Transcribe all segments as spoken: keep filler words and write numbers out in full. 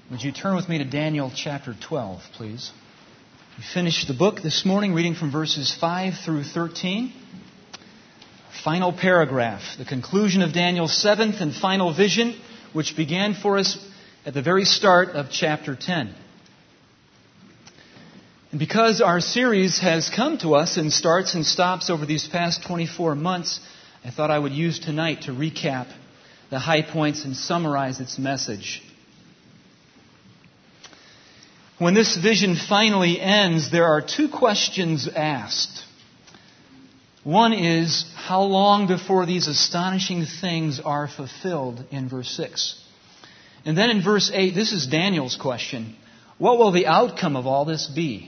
Would you turn with me to Daniel chapter twelve, please? We finished the book this morning reading from verses five through thirteen. Final paragraph, the conclusion of Daniel's seventh and final vision, which began for us at the very start of chapter ten. And because our series has come to us and starts and stops over these past twenty-four months, I thought I would use tonight to recap the high points and summarize its message. When this vision finally ends, there are two questions asked. One is, how long before these astonishing things are fulfilled in verse six? And then in verse eight, this is Daniel's question. What will the outcome of all this be?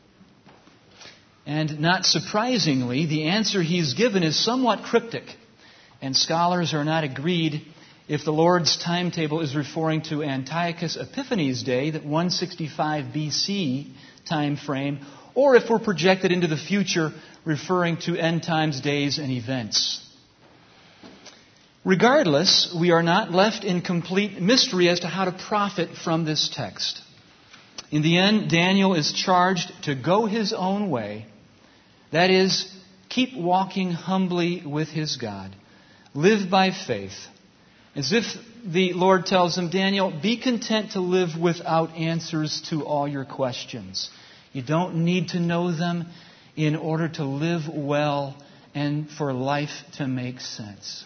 And not surprisingly, the answer he's given is somewhat cryptic. And scholars are not agreed if the Lord's timetable is referring to Antiochus Epiphanes' day, that one sixty-five B C time frame, or if we're projected into the future, referring to end times days and events. Regardless, we are not left in complete mystery as to how to profit from this text. In the end, Daniel is charged to go his own way. That is, keep walking humbly with his God. Live by faith. As if the Lord tells him, Daniel, be content to live without answers to all your questions. You don't need to know them in order to live well and for life to make sense.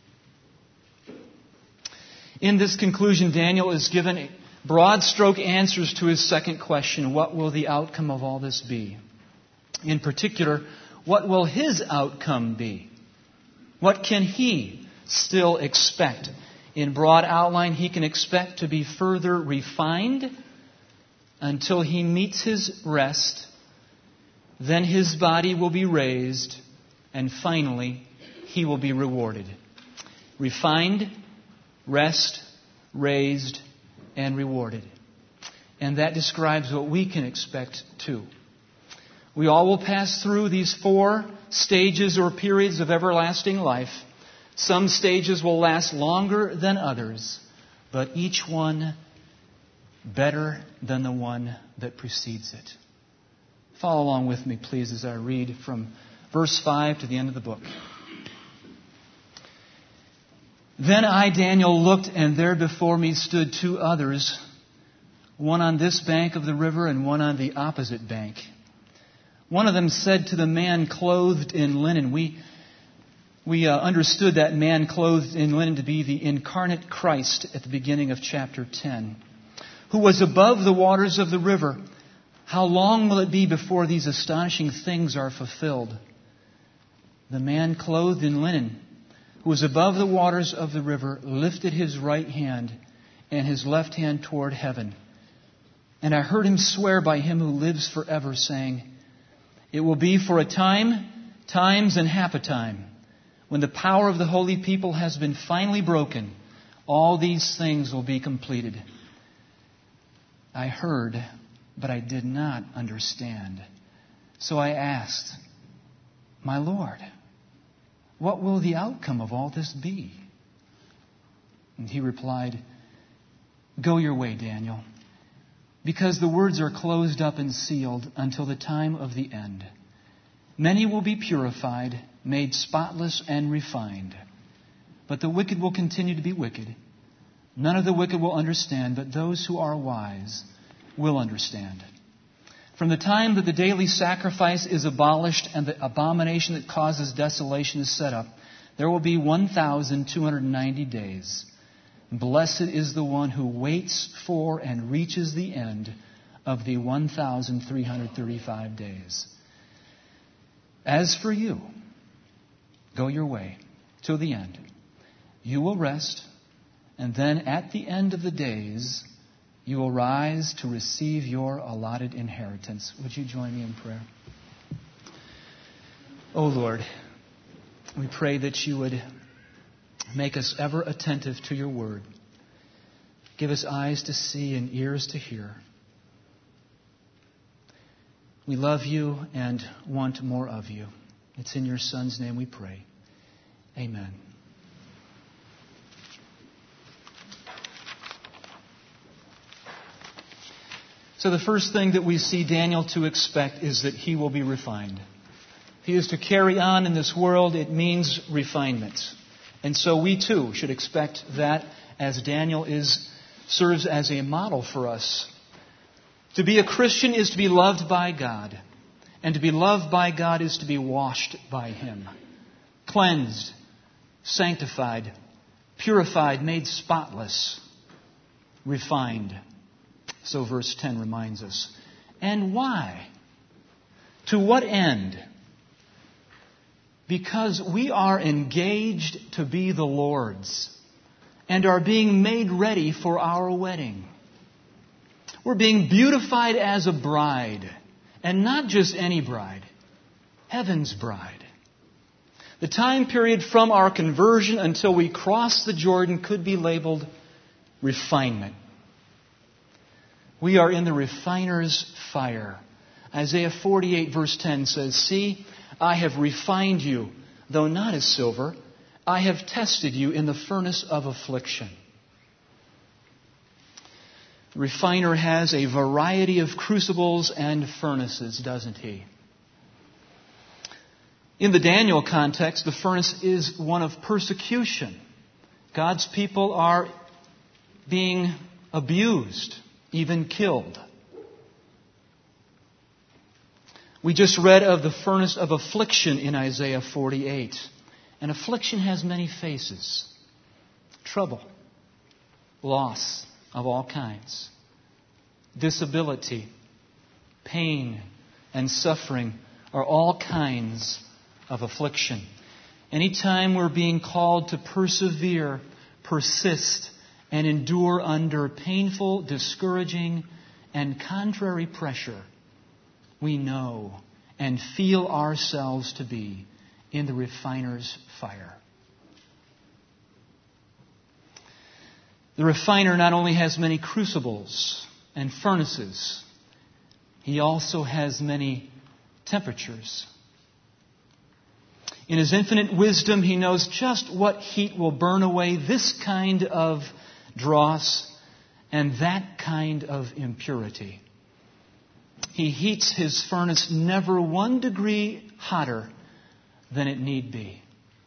In this conclusion, Daniel is given broad stroke answers to his second question, what will the outcome of all this be? In particular, what will his outcome be? What can he still expect? In broad outline, he can expect to be further refined until he meets his rest. Then his body will be raised, and finally, he will be rewarded. Refined, rest, raised, and rewarded. And that describes what we can expect too. We all will pass through these four stages or periods of everlasting life. Some stages will last longer than others, but each one better than the one that precedes it. Follow along with me, please, as I read from verse five to the end of the book. Then I, Daniel, looked, and there before me stood two others, one on this bank of the river and one on the opposite bank. One of them said to the man clothed in linen, we We uh, understood that man clothed in linen to be the incarnate Christ at the beginning of chapter ten, who was above the waters of the river. How long will it be before these astonishing things are fulfilled? The man clothed in linen, who was above the waters of the river, lifted his right hand and his left hand toward heaven. And I heard him swear by him who lives forever, saying, it will be for a time, times and half a time, when the power of the holy people has been finally broken, all these things will be completed. I heard, but I did not understand. So I asked, my Lord, what will the outcome of all this be? And he replied, go your way, Daniel, because the words are closed up and sealed until the time of the end. Many will be purified, made spotless and refined. But the wicked will continue to be wicked. None of the wicked will understand, but those who are wise will understand. From the time that the daily sacrifice is abolished and the abomination that causes desolation is set up, there will be one thousand two hundred ninety days. Blessed is the one who waits for and reaches the end of the one thousand three hundred thirty-five days. As for you, go your way till the end. You will rest, and then at the end of the days, you will rise to receive your allotted inheritance. Would you join me in prayer? Oh Lord, we pray that you would make us ever attentive to your word. Give us eyes to see and ears to hear. We love you and want more of you. It's in your Son's name we pray. Amen. So the first thing that we see Daniel to expect is that he will be refined. If he is to carry on in this world, it means refinement. And so we too should expect that, as Daniel is serves as a model for us. To be a Christian is to be loved by God. And to be loved by God is to be washed by Him. Cleansed, sanctified, purified, made spotless, refined. So verse ten reminds us. And why? To what end? Because we are engaged to be the Lord's and are being made ready for our wedding. We're being beautified as a bride, and not just any bride, heaven's bride. The time period from our conversion until we cross the Jordan could be labeled refinement. We are in the refiner's fire. Isaiah forty-eight verse ten says, "See, I have refined you, though not as silver. I have tested you in the furnace of affliction." The refiner has a variety of crucibles and furnaces, doesn't he? In the Daniel context, the furnace is one of persecution. God's people are being abused, even killed. We just read of the furnace of affliction in Isaiah forty-eight. And affliction has many faces. Trouble, loss of all kinds, disability, pain, and suffering are all kinds of affliction. Anytime we're being called to persevere, persist, and endure under painful, discouraging, and contrary pressure, we know and feel ourselves to be in the refiner's fire. The refiner not only has many crucibles and furnaces, he also has many temperatures. In His infinite wisdom, He knows just what heat will burn away this kind of dross and that kind of impurity. He heats His furnace never one degree hotter than it need be.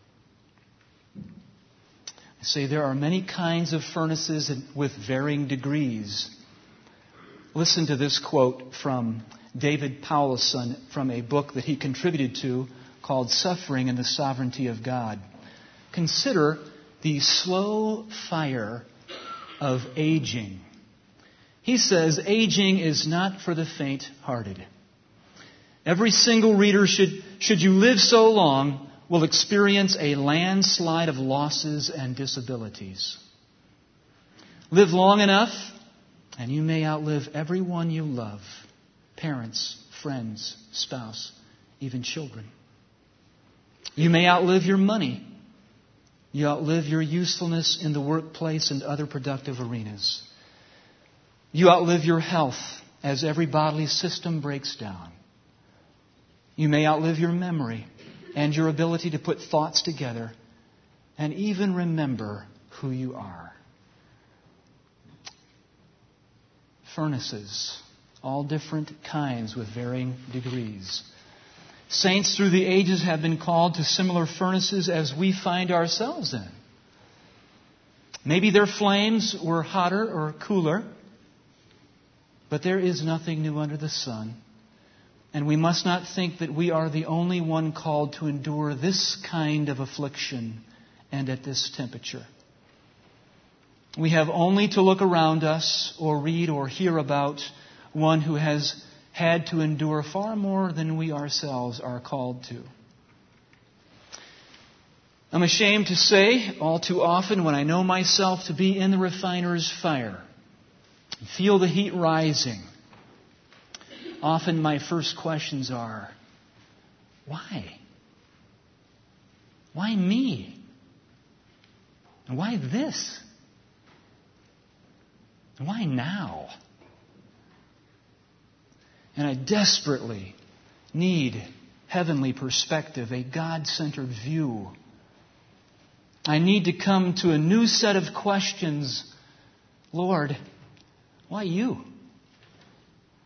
I say there are many kinds of furnaces with varying degrees. Listen to this quote from David Powlison from a book that he contributed to called Suffering and the Sovereignty of God. Consider the slow fire of aging. He says, aging is not for the faint-hearted. Every single reader, should, should you live so long, will experience a landslide of losses and disabilities. Live long enough, and you may outlive everyone you love. Parents, friends, spouse, even children. You may outlive your money. You outlive your usefulness in the workplace and other productive arenas. You outlive your health as every bodily system breaks down. You may outlive your memory and your ability to put thoughts together and even remember who you are. Furnaces, all different kinds with varying degrees. Saints through the ages have been called to similar furnaces as we find ourselves in. Maybe their flames were hotter or cooler, but there is nothing new under the sun. And we must not think that we are the only one called to endure this kind of affliction and at this temperature. We have only to look around us or read or hear about one who has had to endure far more than we ourselves are called to. I'm ashamed to say, all too often when I know myself to be in the refiner's fire, feel the heat rising, often my first questions are, why? Why me? And why this? And why now? And I desperately need heavenly perspective, a God-centered view. I need to come to a new set of questions. Lord, why you?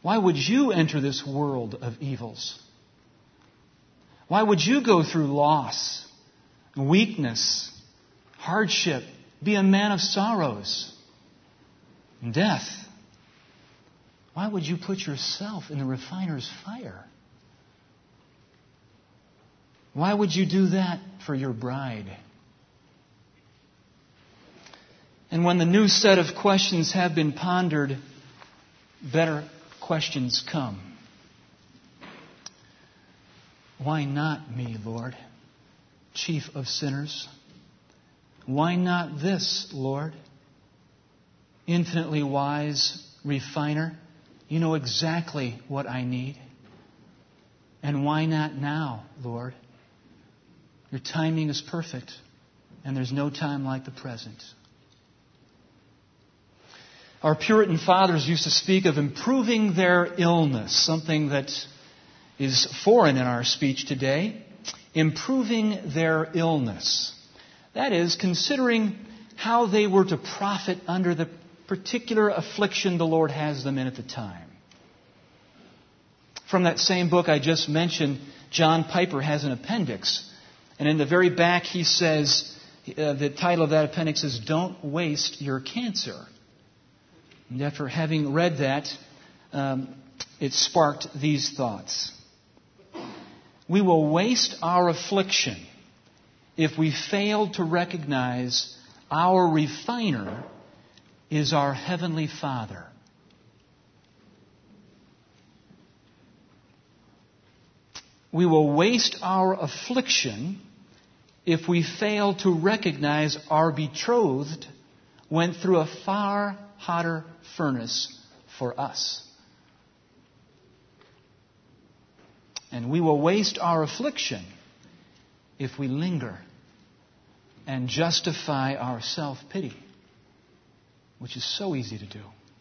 Why would you enter this world of evils? Why would you go through loss, weakness, hardship, be a man of sorrows, and death? Why would you put yourself in the refiner's fire? Why would you do that for your bride? And when the new set of questions have been pondered, better questions come. Why not me, Lord, chief of sinners? Why not this, Lord, infinitely wise refiner? You know exactly what I need. And why not now, Lord? Your timing is perfect, and there's no time like the present. Our Puritan fathers used to speak of improving their illness, something that is foreign in our speech today. Improving their illness. That is, considering how they were to profit under the particular affliction the Lord has them in at the time. From that same book I just mentioned, John Piper has an appendix. And in the very back he says, uh, the title of that appendix is Don't Waste Your Cancer. And after having read that, um, it sparked these thoughts. We will waste our affliction if we fail to recognize our refiner is our Heavenly Father. We will waste our affliction if we fail to recognize our betrothed went through a far hotter furnace for us. And we will waste our affliction if we linger and justify our self-pity, which is so easy to do.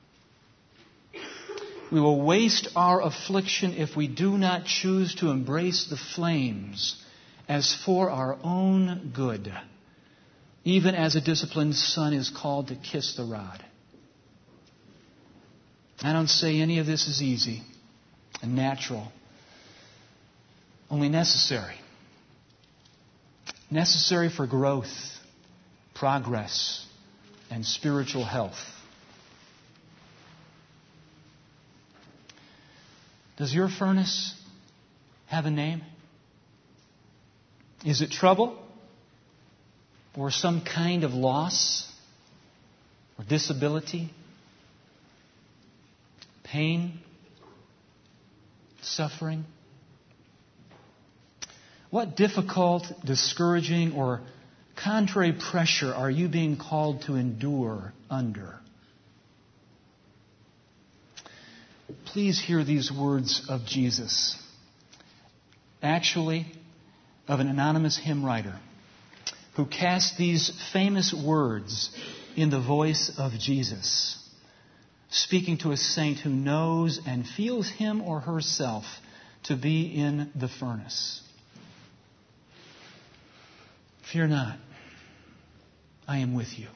We will waste our affliction if we do not choose to embrace the flames as for our own good, even as a disciplined son is called to kiss the rod. I don't say any of this is easy and natural, only necessary. Necessary for growth, progress, and spiritual health. Does your furnace have a name? Is it trouble? Or some kind of loss? Or disability? Pain? Suffering? What difficult, discouraging, or contrary pressure are you being called to endure under? Please hear these words of Jesus. Actually, of an anonymous hymn writer who cast these famous words in the voice of Jesus, speaking to a saint who knows and feels him or herself to be in the furnace. Fear not, I am with you.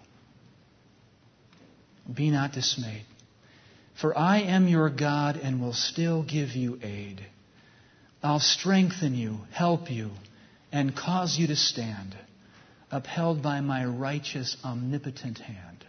Be not dismayed, for I am your God and will still give you aid. I'll strengthen you, help you, and cause you to stand, upheld by my righteous, omnipotent hand.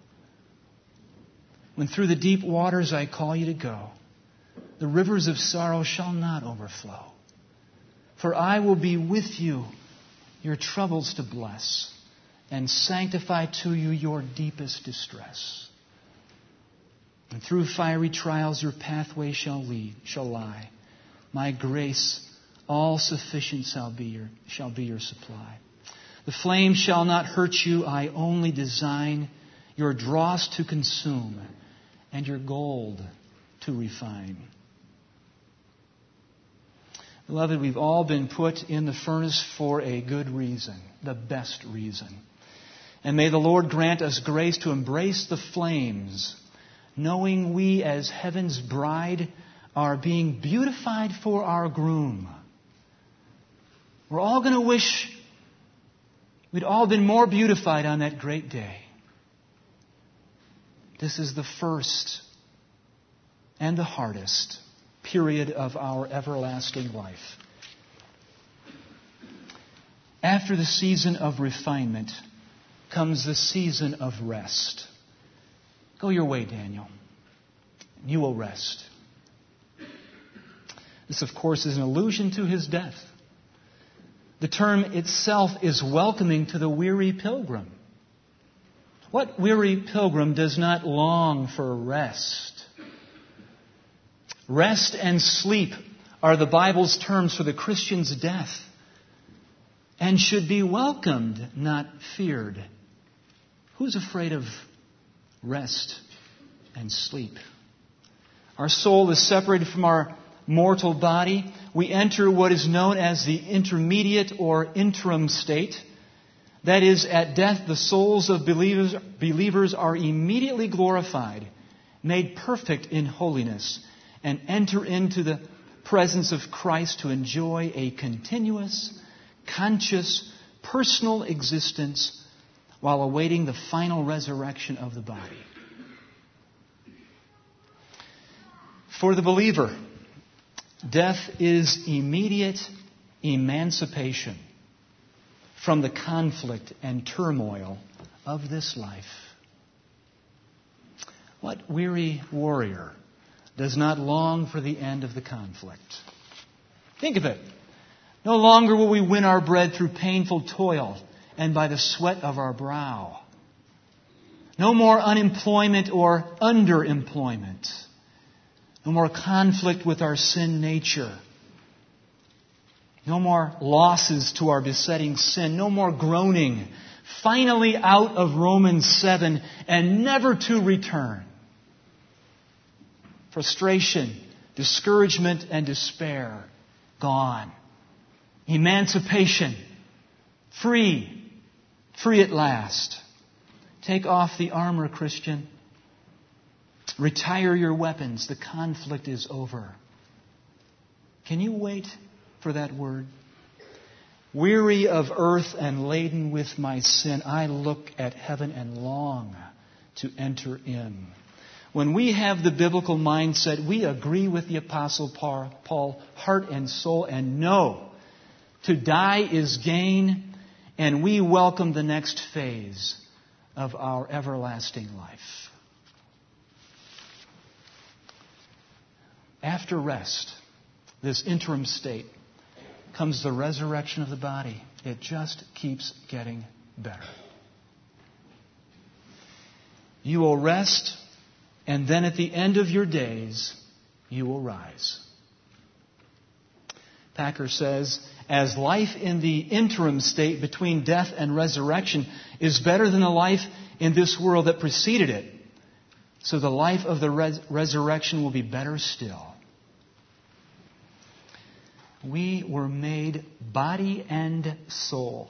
When through the deep waters I call you to go, the rivers of sorrow shall not overflow. For I will be with you, your troubles to bless, and sanctify to you your deepest distress. And through fiery trials your pathway shall lead, shall lie. My grace, all sufficient, shall be your, shall be your supply. The flame shall not hurt you. I only design your dross to consume and your gold to refine. Beloved, we've all been put in the furnace for a good reason, the best reason. And may the Lord grant us grace to embrace the flames, knowing we as heaven's bride are being beautified for our groom. We're all going to wish we'd all been more beautified on that great day. This is the first and the hardest period of our everlasting life. After the season of refinement comes the season of rest. Go your way, Daniel. You will rest. This, of course, is an allusion to his death. The term itself is welcoming to the weary pilgrim. What weary pilgrim does not long for rest? Rest and sleep are the Bible's terms for the Christian's death and should be welcomed, not feared. Who's afraid of rest and sleep? Our soul is separated from our mortal body. We enter what is known as the intermediate or interim state. That is, at death, the souls of believers, believers are immediately glorified, made perfect in holiness, and enter into the presence of Christ to enjoy a continuous, conscious, personal existence while awaiting the final resurrection of the body. For the believer, death is immediate emancipation from the conflict and turmoil of this life. What weary warrior does not long for the end of the conflict? Think of it. No longer will we win our bread through painful toil and by the sweat of our brow. No more unemployment or underemployment. No more conflict with our sin nature. No more losses to our besetting sin. No more groaning. Finally out of Romans seven and never to return. Frustration, discouragement, and despair, gone. Emancipation, free, free at last. Take off the armor, Christian. Retire your weapons. The conflict is over. Can you wait for that word? Weary of earth and laden with my sin, I look at heaven and long to enter in. When we have the biblical mindset, we agree with the Apostle Paul, heart and soul, and know to die is gain, and we welcome the next phase of our everlasting life. After rest, this interim state, comes the resurrection of the body. It just keeps getting better. You will rest, and then at the end of your days, you will rise. Packer says, as life in the interim state between death and resurrection is better than the life in this world that preceded it, so the life of the res- resurrection will be better still. We were made body and soul.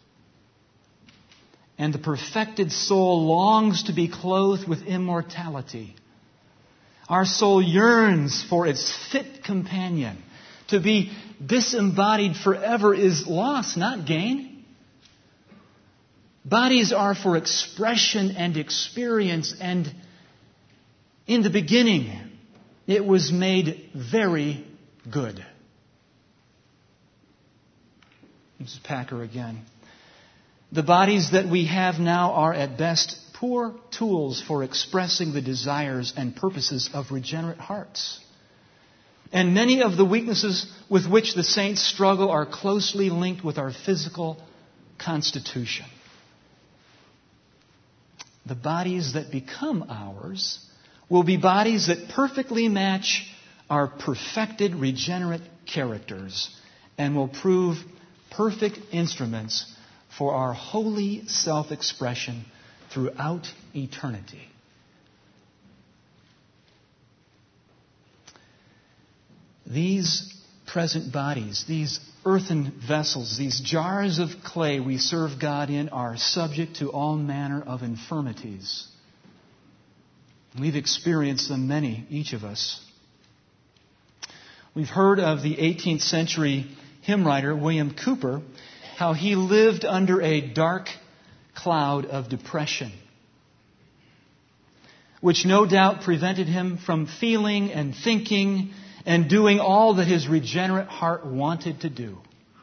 And the perfected soul longs to be clothed with immortality. Our soul yearns for its fit companion. To be disembodied forever is loss, not gain. Bodies are for expression and experience, and in the beginning, it was made very good. This is Packer again. The bodies that we have now are at best poor tools for expressing the desires and purposes of regenerate hearts. And many of the weaknesses with which the saints struggle are closely linked with our physical constitution. The bodies that become ours will be bodies that perfectly match our perfected regenerate characters and will prove perfect instruments for our holy self-expression throughout eternity. These present bodies, these earthen vessels, these jars of clay we serve God in are subject to all manner of infirmities. We've experienced them many, each of us. We've heard of the eighteenth century hymn writer William Cowper, how he lived under a dark cloud of depression. which no doubt prevented him from feeling and thinking and doing all that his regenerate heart wanted to do.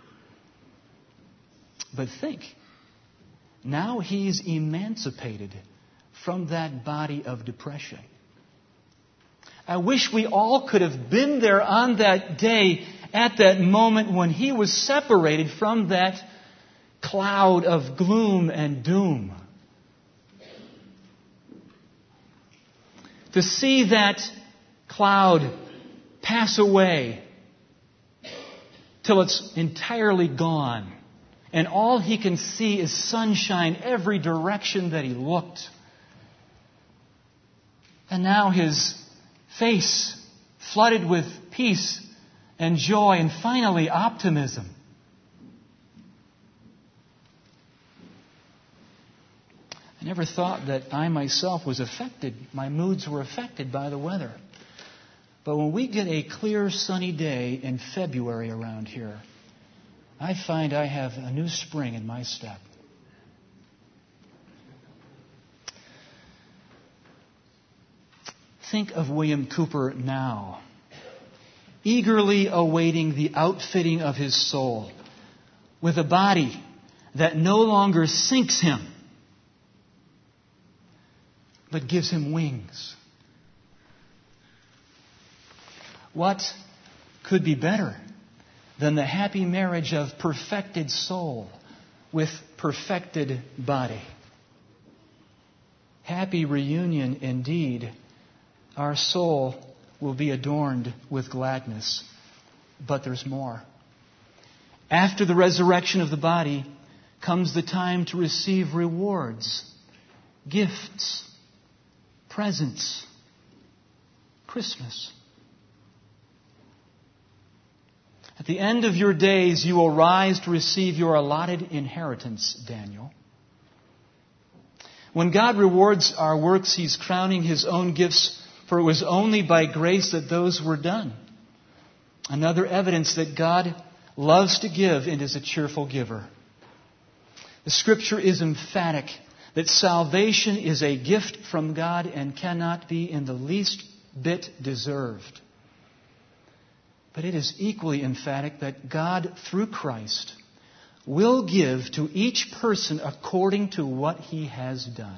But think, now he's emancipated from that body of depression. I wish we all could have been there on that day, at that moment when he was separated from that cloud of gloom and doom. To see that cloud pass away till it's entirely gone, and all he can see is sunshine every direction that he looked. And now his face flooded with peace and joy and finally optimism. I never thought that I myself was affected, my moods were affected by the weather. But when we get a clear sunny day in February around here, I find I have a new spring in my step. Think of William Cooper now, eagerly awaiting the outfitting of his soul with a body that no longer sinks him, but gives him wings. What could be better than the happy marriage of perfected soul with perfected body? Happy reunion indeed. Our soul will be adorned with gladness. But there's more. After the resurrection of the body comes the time to receive rewards, gifts, presents, Christmas. At the end of your days, you will rise to receive your allotted inheritance, Daniel. When God rewards our works, He's crowning His own gifts, for it was only by grace that those were done. Another evidence that God loves to give and is a cheerful giver. The Scripture is emphatic that salvation is a gift from God and cannot be in the least bit deserved. But it is equally emphatic that God, through Christ, will give to each person according to what he has done.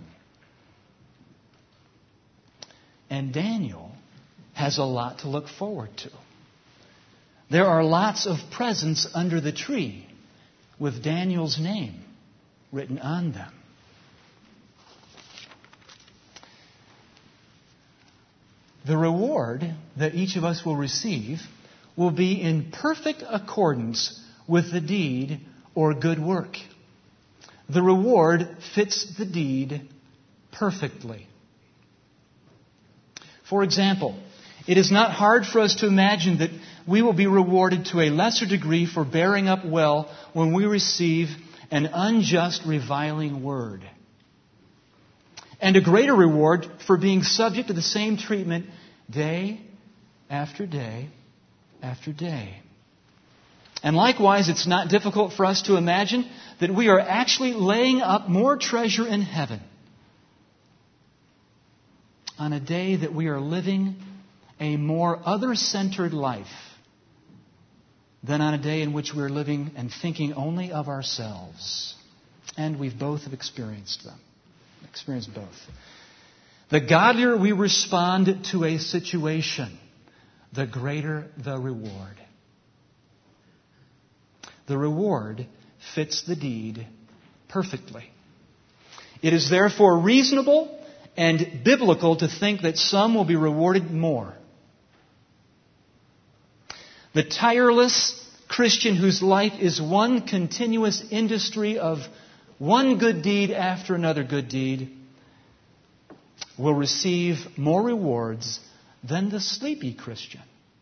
And Daniel has a lot to look forward to. There are lots of presents under the tree with Daniel's name written on them. The reward that each of us will receive will be in perfect accordance with the deed or good work. The reward fits the deed perfectly. For example, it is not hard for us to imagine that we will be rewarded to a lesser degree for bearing up well when we receive an unjust, reviling word, and a greater reward for being subject to the same treatment day after day after day. And likewise, it's not difficult for us to imagine that we are actually laying up more treasure in heaven on a day that we are living a more other-centered life than on a day in which we're living and thinking only of ourselves. And we've both have experienced them. Experienced both. The godlier we respond to a situation, the greater the reward. The reward fits the deed perfectly. It is therefore reasonable and biblical to think that some will be rewarded more. The tireless Christian whose life is one continuous industry of one good deed after another good deed will receive more rewards than the sleepy Christian.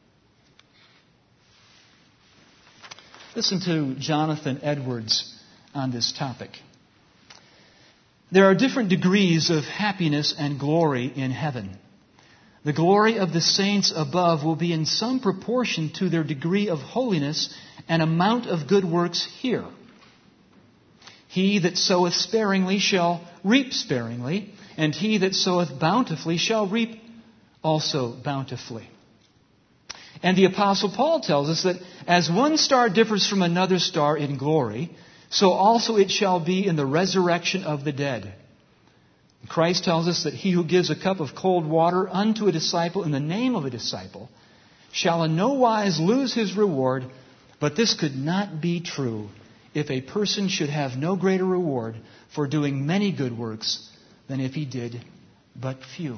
Listen to Jonathan Edwards on this topic. There are different degrees of happiness and glory in heaven. The glory of the saints above will be in some proportion to their degree of holiness and amount of good works here. He that soweth sparingly shall reap sparingly, and he that soweth bountifully shall reap also bountifully. And the Apostle Paul tells us that as one star differs from another star in glory, so also it shall be in the resurrection of the dead. Christ tells us that he who gives a cup of cold water unto a disciple in the name of a disciple shall in no wise lose his reward, but this could not be true if a person should have no greater reward for doing many good works than if he did but few.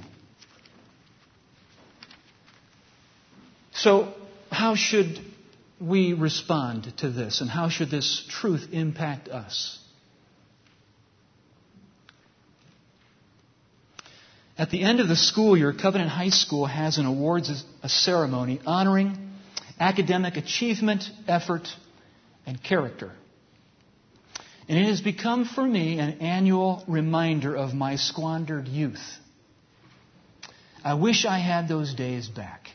So, how should we respond to this, and how should this truth impact us? At the end of the school year, Covenant High School has an awards a ceremony honoring academic achievement, effort, and character. And it has become for me an annual reminder of my squandered youth. I wish I had those days back.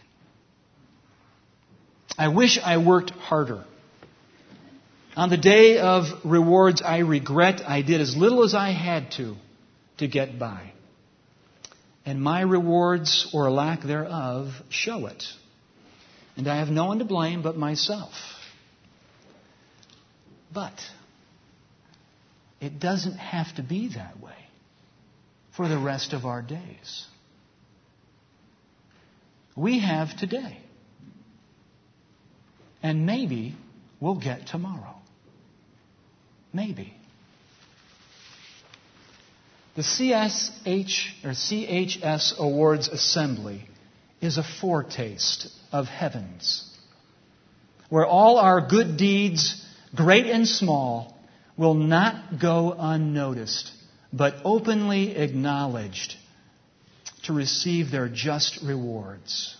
I wish I worked harder. On the day of rewards, I regret I did as little as I had to to get by. And my rewards, or lack thereof, show it. And I have no one to blame but myself. But it doesn't have to be that way for the rest of our days. We have today. And maybe we'll get tomorrow. Maybe. The C S H or C H S Awards Assembly is a foretaste of heavens, where all our good deeds, great and small, will not go unnoticed, but openly acknowledged to receive their just rewards.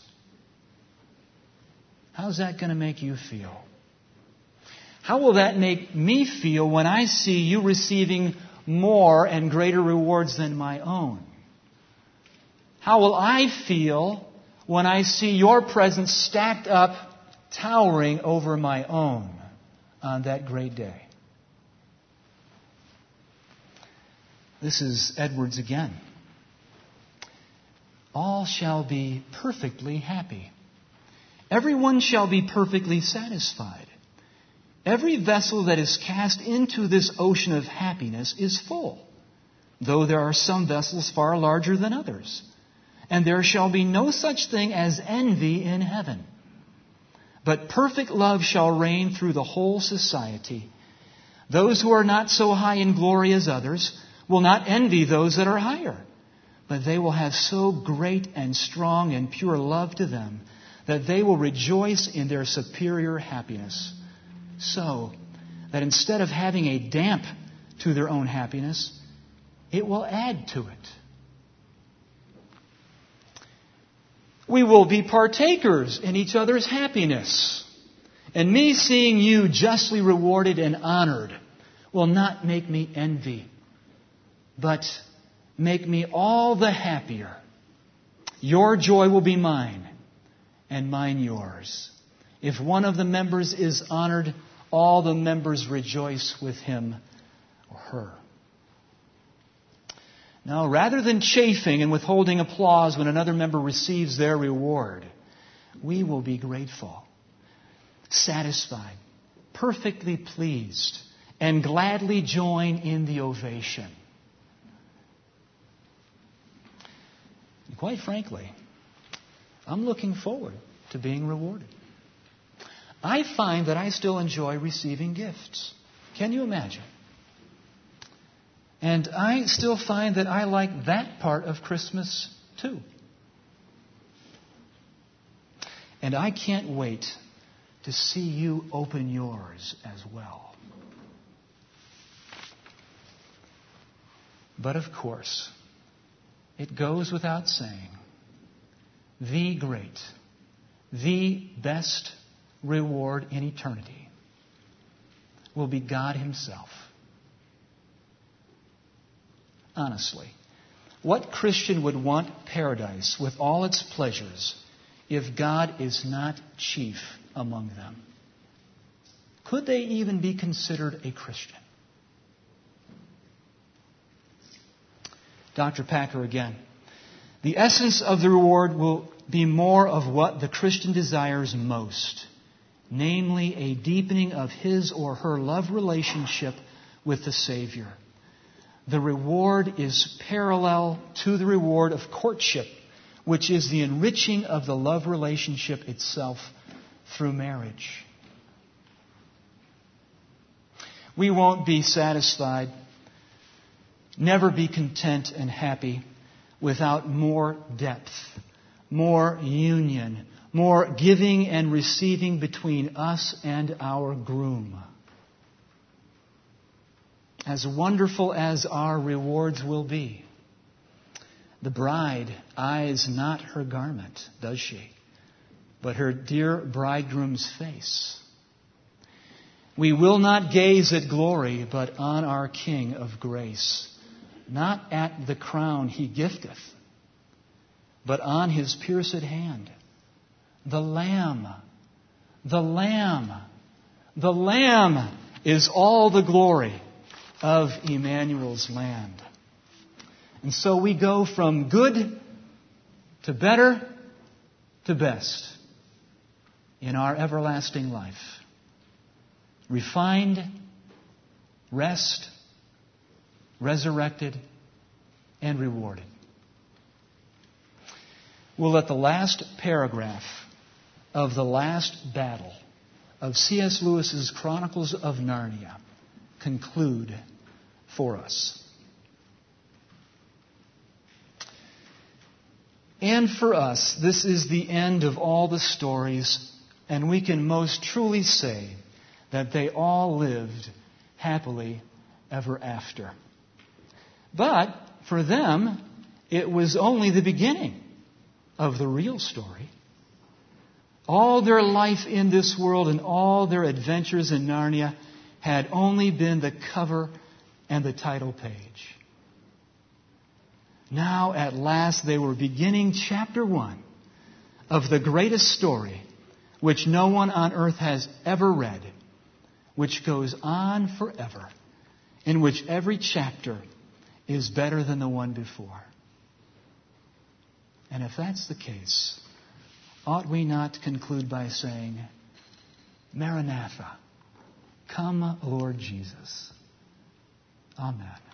How's that going to make you feel? How will that make me feel when I see you receiving more and greater rewards than my own? How will I feel when I see your presence stacked up, towering over my own on that great day? This is Edwards again. All shall be perfectly happy. Everyone shall be perfectly satisfied. Every vessel that is cast into this ocean of happiness is full, though there are some vessels far larger than others. And there shall be no such thing as envy in heaven. But perfect love shall reign through the whole society. Those who are not so high in glory as others will not envy those that are higher, but they will have so great and strong and pure love to them that they will rejoice in their superior happiness, so that instead of having a damp to their own happiness, it will add to it. We will be partakers in each other's happiness. And me seeing you justly rewarded and honored will not make me envy, but make me all the happier. Your joy will be mine, and mine yours. If one of the members is honored, all the members rejoice with him or her. Now, rather than chafing and withholding applause when another member receives their reward, we will be grateful, satisfied, perfectly pleased, and gladly join in the ovation. And quite frankly, I'm looking forward to being rewarded. I find that I still enjoy receiving gifts. Can you imagine? And I still find that I like that part of Christmas too. And I can't wait to see you open yours as well. But of course, it goes without saying, the great, the best reward in eternity will be God Himself. Honestly, what Christian would want paradise with all its pleasures if God is not chief among them? Could they even be considered a Christian? Doctor Packer again. The essence of the reward will be more of what the Christian desires most, namely a deepening of his or her love relationship with the Savior. The reward is parallel to the reward of courtship, which is the enriching of the love relationship itself through marriage. We won't be satisfied, never be content and happy without more depth, more union, more giving and receiving between us and our groom. As wonderful as our rewards will be, the bride eyes not her garment, does she, but her dear bridegroom's face. We will not gaze at glory, but on our King of grace, not at the crown he gifteth, but on his pierced hand. The Lamb, the Lamb, the Lamb is all the glory of Emmanuel's land. And so we go from good to better to best in our everlasting life. Refined, rest, resurrected, and rewarded. We'll let the last paragraph of the last battle of C S Lewis's Chronicles of Narnia conclude for us. And for us, this is the end of all the stories, and we can most truly say that they all lived happily ever after. But for them, it was only the beginning of the real story. All their life in this world and all their adventures in Narnia had only been the cover and the title page. Now, at last, they were beginning chapter one of the greatest story which no one on earth has ever read, which goes on forever, in which every chapter is better than the one before. And if that's the case, ought we not conclude by saying, Maranatha, come, Lord Jesus. Amen.